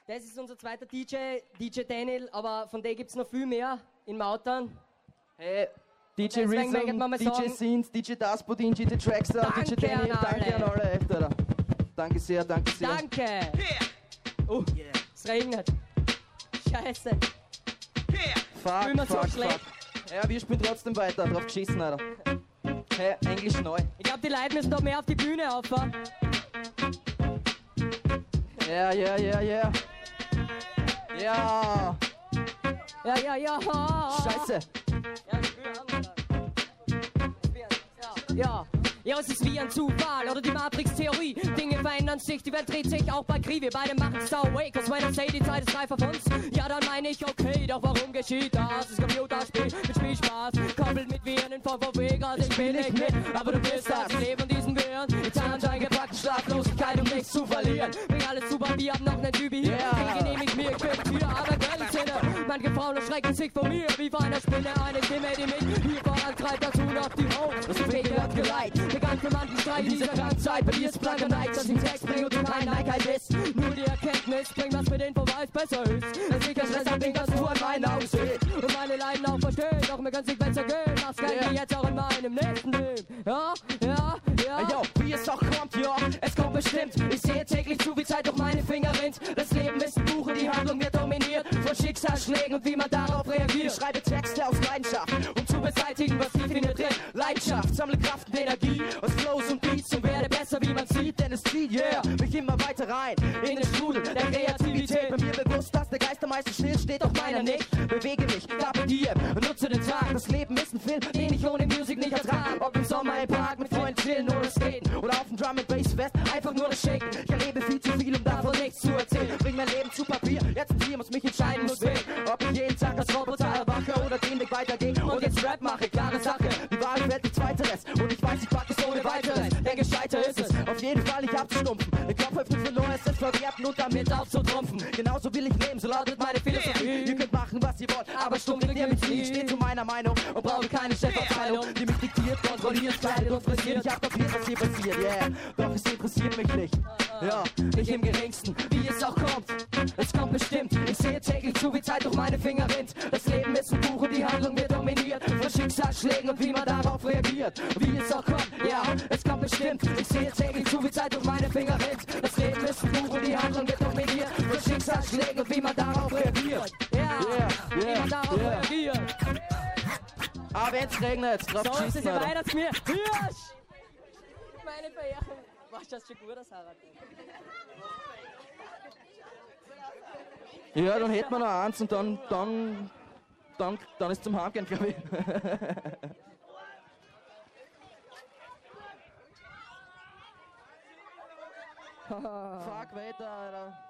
Das ist unser zweiter DJ, DJ Daniel, aber von dem gibt's noch viel mehr in Mautern. Hey, DJ Rhythm, DJ Scenes, DJ Dasbodin, DJ Trackstar, DJ Daniel, danke an alle, echt, Alter. Danke sehr, danke sehr. Danke! Es regnet. Scheiße. Fuck, fuck. Ja, wir spielen trotzdem weiter, drauf geschissen, Alter. Hey, Englisch neu. Ich glaube, die Leute müssen da mehr auf die Bühne auffahren. Ja. Scheiße. Ja, es ist wie ein Zufall oder die Matrix-Theorie. Dinge verändern sich, die Welt dreht sich auch bei Krieg. Wir beide machen es awake, cause when I say, die Zeit ist reif auf uns. Ja, dann meine ich okay, doch warum geschieht das? Das Computerspiel mit Spielspaß, koppelt mit Viren in Form von Vegas. Ich bin nicht mit, aber du bist das. Ich lebe in diesen Viren, mit eingepackten Schlaflosigkeit, um nichts zu verlieren. Bring alles zu Papier, hab noch nen Typi hier. Den genehmigt mir, ich bin hier, aber Geldsinne. Manche Frauen erschrecken sich vor mir, wie vor einer Spinne. Eine Stimme, die mich hier vorantreibt, dazu noch die Hope. Das Fegel hat geleitet. Begann für manchen Streit in dieser ganzen Zeit. Bei dir ist blanker Neid, dass ich Text bringe und du kein Neigheit bist. Nur die Erkenntnis bringt, was mit Info weiß besser ist. Es liegt das Rest am Ding, das du an meinen Augen siehst. Und meine Leiden auch verstehen, doch mir kann's nicht besser gehen. Mach's gleich wie jetzt auch in meinem nächsten Leben. Ja. Yo, wie es auch kommt, ja, es kommt bestimmt. Ich sehe täglich zu, wie Zeit durch meine Finger rinnt. Das Leben ist ein Buch und die Handlung wird dominiert von Schicksalsschlägen und wie man darauf reagiert. Ich schreibe Texte aus Leidenschaft, um zu beseitigen, was tief in mir drin. Leidenschaft, sammle Kraft und Energie aus Flows und Beats und werde besser, wie man sieht, denn es zieht, mich immer weiter rein in den Strudel der Kreativität. Bei mir bewusst, dass der Geist am meisten still steht, doch meiner nicht. Bewege mich, Carpe Diem und nutze den Tag. Das Leben ist ein Film, den ich ohne Musik nicht ertrage. Ob im Sommer im Park mit Freunden chillen oder skaten oder auf dem Drum and Bass Fest, einfach nur das Shaken. Ich erlebe viel zu viel, um davon nichts zu erzählen. Bring mein Leben zu Papier, jetzt ein Tier, muss mich entscheiden, muss wählen. Ob ich jeden Tag als Roboter erwache oder den Weg weitergehe und jetzt Rap mache, klare Sache. Die Wahl fällt die zweiteres und ich weiß, ich pack es ohne weiteres. Der Gescheiter ist es, auf jeden Fall nicht abzustumpfen. Den Kopf öffnen für Neues, es verwerten und damit aufzutrumpfen. Genauso will ich leben, so lautet meine Philosophie. Ihr könnt machen, was ihr wollt, aber stumm liegt ihr mit nie. Ich stehe zu meiner Meinung und brauche keine Chefabteilung, die mich diktiert, kontrolliert, kleidet und frisiert. Ich hab kapiert, was hier passiert, doch es interessiert mich nicht. Ja, nicht im geringsten, wie es auch kommt. Es kommt bestimmt, ich sehe täglich zu, wie Zeit durch meine Finger rinnt. Das Leben ist ein Buch und die Handlung wird dominiert von Schicksalsschlägen und wie man darauf reagiert. Wie es auch kommt, es kommt bestimmt. Ich sehe täglich zu, wie Zeit durch meine Finger rinnt. Das Leben ist ein Buch und die Handlung wird dominiert von Schicksalsschlägen und wie man darauf reagiert. Wie man darauf reagiert. Aber wenn's regnet, drauf so, schießen, ist es weiter zu mir. Hirsch! Meine Verehrung. Was das schon gut, das Harald. Ja, dann hätten wir noch eins und dann ist zum Heimgehen, glaube ich. Fuck, weiter, Alter.